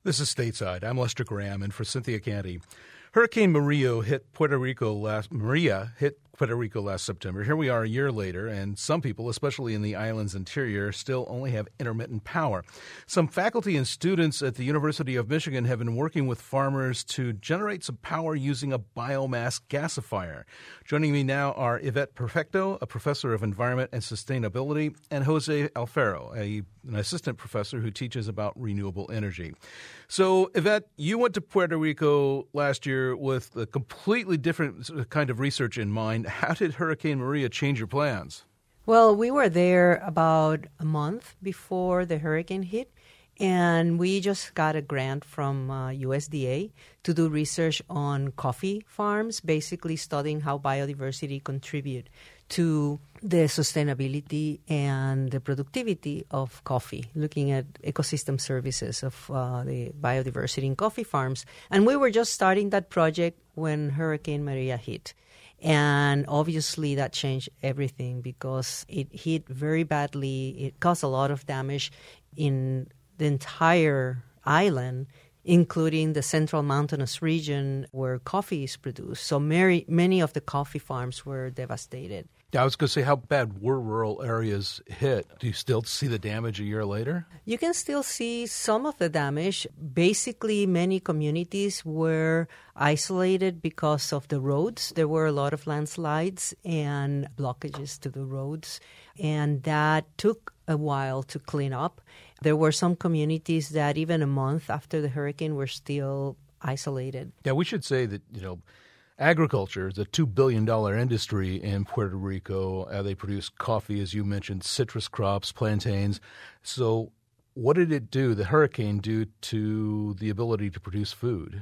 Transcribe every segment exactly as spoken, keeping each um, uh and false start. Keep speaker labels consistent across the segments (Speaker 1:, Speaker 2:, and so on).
Speaker 1: This is Stateside. I'm Lester Graham, and for Cynthia Canty. Hurricane Maria hit Puerto Rico last Maria hit Puerto Rico last September. Here we are a year later, and some people, especially in the island's interior, still only have intermittent power. Some faculty and students at the University of Michigan have been working with farmers to generate some power using a biomass gasifier. Joining me now are Yvette Perfecto, a professor of environment and sustainability, and Jose Alfaro, a, an assistant professor who teaches about renewable energy. So, Yvette, you went to Puerto Rico last year with a completely different kind of research in mind. How did Hurricane Maria change your plans?
Speaker 2: Well, we were there about a month before the hurricane hit, and we just got a grant from uh, U S D A to do research on coffee farms, basically studying how biodiversity contribute to the sustainability and the productivity of coffee, looking at ecosystem services of uh, the biodiversity in coffee farms. And we were just starting that project when Hurricane Maria hit. And obviously that changed everything because it hit very badly. It caused a lot of damage in the entire island, including the central mountainous region where coffee is produced. So many, many of the coffee farms were devastated.
Speaker 1: Yeah, I was going to say, how bad were rural areas hit? Do you still see the damage a year later?
Speaker 2: You can still see some of the damage. Basically, many communities were isolated because of the roads. There were a lot of landslides and blockages to the roads, and that took a while to clean up. There were some communities that even a month after the hurricane were still isolated.
Speaker 1: Yeah, we should say that, you know, agriculture is a two billion dollars industry in Puerto Rico. Uh, they produce coffee, as you mentioned, citrus crops, plantains. So what did it do, the hurricane do, to the ability to produce food?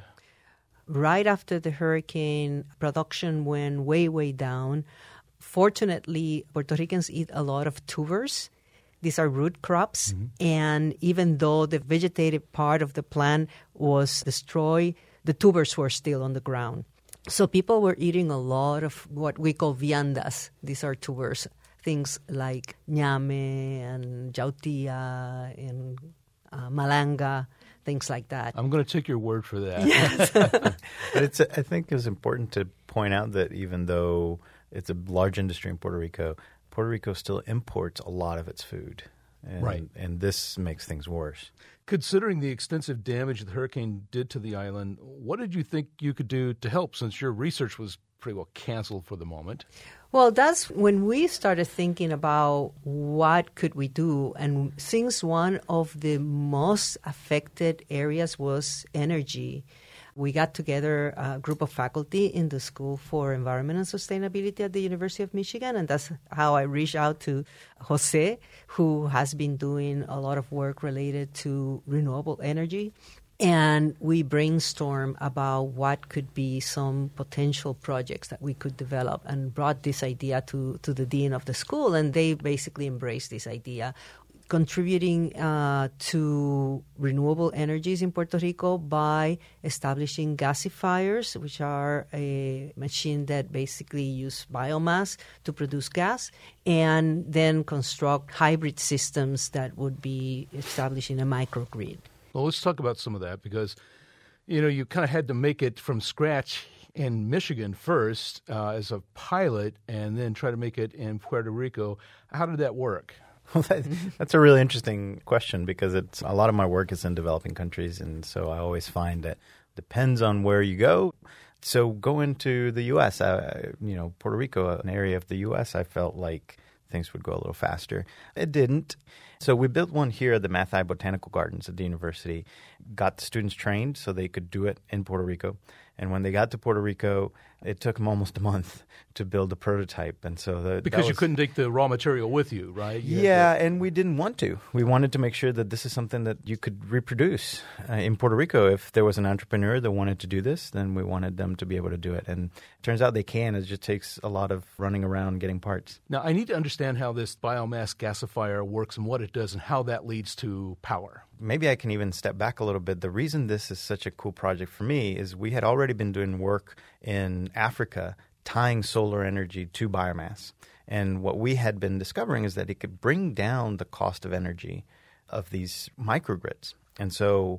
Speaker 2: Right after the hurricane, production went way, way down. Fortunately, Puerto Ricans eat a lot of tubers. These are root crops. Mm-hmm. And even though the vegetative part of the plant was destroyed, the tubers were still on the ground. So people were eating a lot of what we call viandas. These are tubers, things like ñame and jautía and uh, malanga, things like that.
Speaker 1: I'm going to take your word for that.
Speaker 2: Yes.
Speaker 3: But it's, I think it's important to point out that even though it's a large industry in Puerto Rico, Puerto Rico still imports a lot of its food. And,
Speaker 1: right.
Speaker 3: And this makes things worse.
Speaker 1: Considering the extensive damage the hurricane did to the island, what did you think you could do to help, since your research was pretty well canceled for the moment?
Speaker 2: Well, that's when we started thinking about what could we do. And since one of the most affected areas was energy, we got together a group of faculty in the School for Environment and Sustainability at the University of Michigan, and that's how I reached out to Jose, who has been doing a lot of work related to renewable energy. And we brainstormed about what could be some potential projects that we could develop and brought this idea to, to the dean of the school, and they basically embraced this idea, contributing uh, to renewable energies in Puerto Rico by establishing gasifiers, which are a machine that basically use biomass to produce gas, and then construct hybrid systems that would be establishing a microgrid.
Speaker 1: Well, let's talk about some of that because, you know, you kind of had to make it from scratch in Michigan first uh, as a pilot and then try to make it in Puerto Rico. How did that work?
Speaker 3: Well, that, that's a really interesting question because it's a lot of my work is in developing countries, and so I always find that depends on where you go. So going to the U S, uh, you know, Puerto Rico, an area of the U S, I felt like things would go a little faster. It didn't. So we built one here at the Mathai Botanical Gardens at the university, got the students trained so they could do it in Puerto Rico. And when they got to Puerto Rico, it took them almost a month to build a prototype. And so the,
Speaker 1: Because
Speaker 3: was,
Speaker 1: you couldn't take the raw material with you, right? You
Speaker 3: yeah,
Speaker 1: to...
Speaker 3: and we didn't want to. We wanted to make sure that this is something that you could reproduce. Uh, in Puerto Rico, if there was an entrepreneur that wanted to do this, then we wanted them to be able to do it. And it turns out they can. It just takes a lot of running around getting parts.
Speaker 1: Now, I need to understand how this biomass gasifier works and what it does and how that leads to power.
Speaker 3: Maybe I can even step back a little bit. The reason this is such a cool project for me is we had already been doing work in Africa tying solar energy to biomass. And what we had been discovering is that it could bring down the cost of energy of these microgrids. And so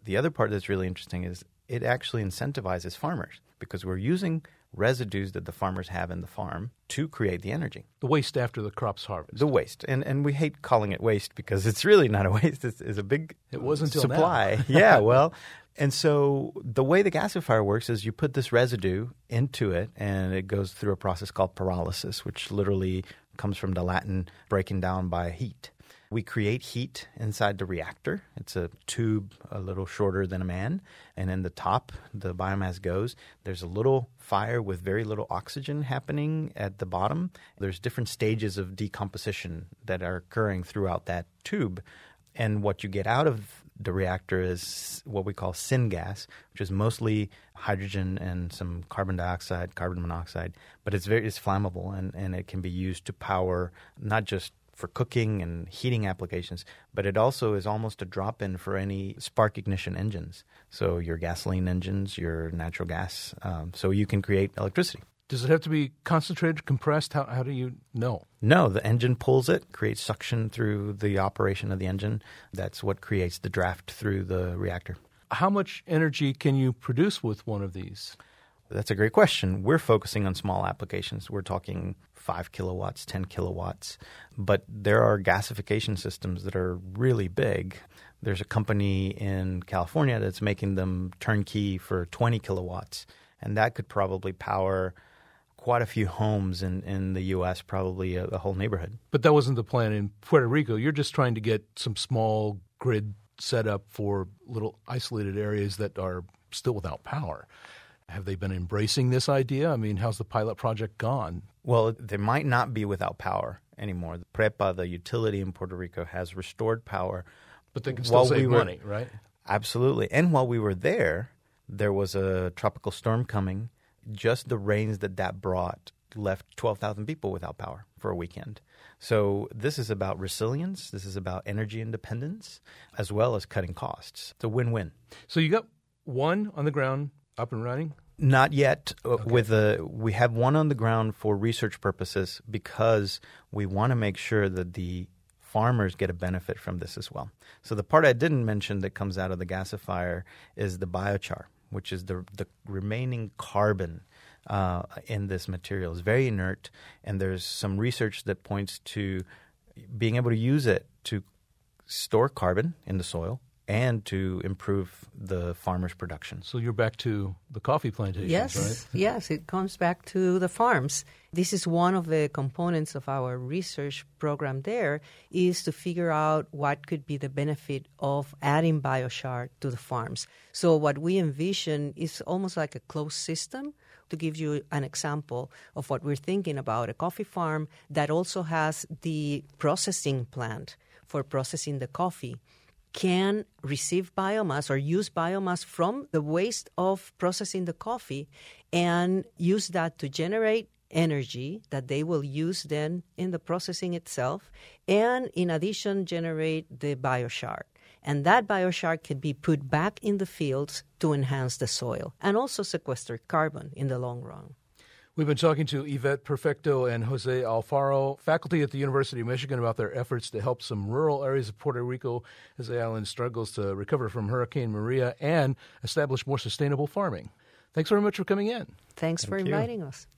Speaker 3: The other part that's really interesting is it actually incentivizes farmers because we're using residues that the farmers have in the farm to create the energy.
Speaker 1: The waste after the crop's harvest.
Speaker 3: The waste. And and we hate calling it waste because it's really not a waste. It's, it's a big
Speaker 1: it was until
Speaker 3: supply.
Speaker 1: Now.
Speaker 3: Yeah, well, and so the way the gasifier works is you put this residue into it and it goes through a process called pyrolysis, which literally comes from the Latin breaking down by heat. We create heat inside the reactor. It's a tube a little shorter than a man. And in the top, the biomass goes. There's a little fire with very little oxygen happening at the bottom. There's different stages of decomposition that are occurring throughout that tube. And what you get out of the reactor is what we call syngas, which is mostly hydrogen and some carbon dioxide, carbon monoxide. But it's very it's flammable, and, and it can be used to power not just for cooking and heating applications, but it also is almost a drop-in for any spark ignition engines. So your gasoline engines, your natural gas, um, so you can create electricity.
Speaker 1: Does it have to be concentrated, compressed? How, how do you know?
Speaker 3: No, the engine pulls it, creates suction through the operation of the engine. That's what creates the draft through the reactor.
Speaker 1: How much energy can you produce with one of these?
Speaker 3: That's a great question. We're focusing on small applications. We're talking five kilowatts, ten kilowatts. But there are gasification systems that are really big. There's a company in California that's making them turnkey for twenty kilowatts. And that could probably power quite a few homes in, in the U S, probably a, a whole neighborhood.
Speaker 1: But that wasn't the plan in Puerto Rico. You're just trying to get some small grid set up for little isolated areas that are still without power. Have they been embracing this idea? I mean, how's the pilot project gone?
Speaker 3: Well, they might not be without power anymore. The PREPA, the utility in Puerto Rico, has restored power.
Speaker 1: But they can still save
Speaker 3: we were,
Speaker 1: money, right?
Speaker 3: Absolutely. And while we were there, there was a tropical storm coming. Just the rains that that brought left twelve thousand people without power for a weekend. So this is about resilience. This is about energy independence, as well as cutting costs. It's a win-win.
Speaker 1: So you got one on the ground up and running?
Speaker 3: Not yet.
Speaker 1: Okay.
Speaker 3: With a, we have one on the ground for research purposes because we want to make sure that the farmers get a benefit from this as well. So the part I didn't mention that comes out of the gasifier is the biochar, which is the the remaining carbon uh, in this material. It's very inert, and there's some research that points to being able to use it to store carbon in the soil and to improve the farmer's production.
Speaker 1: So you're back to the coffee plantations,
Speaker 2: yes,
Speaker 1: right?
Speaker 2: Yes, it comes back to the farms. This is one of the components of our research program there, is to figure out what could be the benefit of adding biochar to the farms. So what we envision is almost like a closed system. To give you an example of what we're thinking about, a coffee farm that also has the processing plant for processing the coffee can receive biomass or use biomass from the waste of processing the coffee and use that to generate energy that they will use then in the processing itself, and in addition generate the biochar. And that biochar can be put back in the fields to enhance the soil and also sequester carbon in the long run.
Speaker 1: We've been talking to Yvette Perfecto and Jose Alfaro, faculty at the University of Michigan, about their efforts to help some rural areas of Puerto Rico as the island struggles to recover from Hurricane Maria and establish more sustainable farming. Thanks very much for coming in.
Speaker 2: Thanks
Speaker 3: Thank
Speaker 2: for
Speaker 3: you.
Speaker 2: inviting us.